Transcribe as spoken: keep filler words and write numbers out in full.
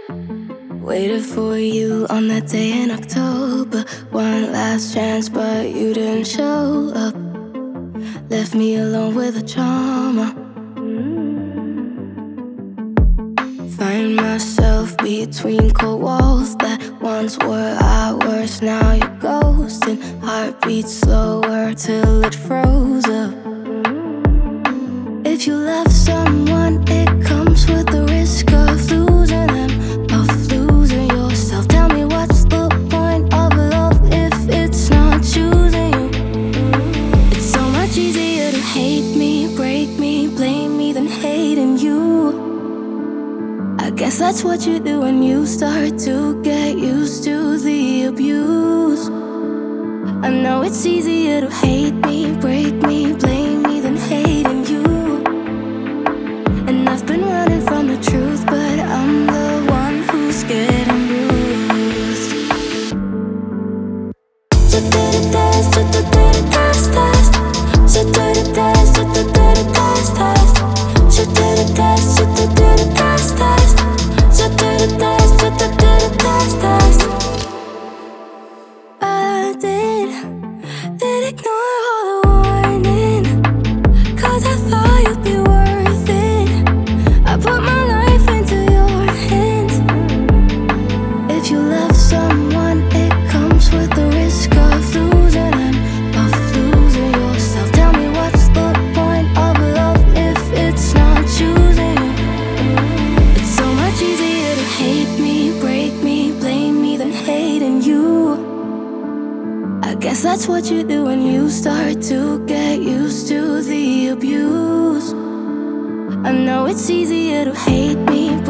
Waited for you on that day in October. One last chance, but you didn't show up. Left me alone with a trauma. Find myself between cold walls that once were ours. Now you're ghosting. Heartbeat slower till it froze up. If you love someone, it comes with the risk of losing them, of losing yourself. Tell me, what's the point of love if it's not choosing you? It's so much easier to hate me, break me, blame me than hating you. I guess that's what you do when you start to get used to the abuse. I know it's easier to hate me, break me, blame me than hating you. And I've been running from the truth, but I'm the one who's getting bruised. So do the test, so do the test, test. So do the test, so do the test, test. So do the test, so do the test, test. So do the test, so do the test, test. I did, did ignore all the warning, 'cause I thought you'd be worth it. I put my life into your hands. If you love someone, it comes with the risk of losing them, of losing yourself. Tell me, what's the point of love if it's not choosing you? It's so much easier to hate me, break me, blame me than hating you. I guess that's what you do when you start to get used to the abuse. I know it's easier to hate me,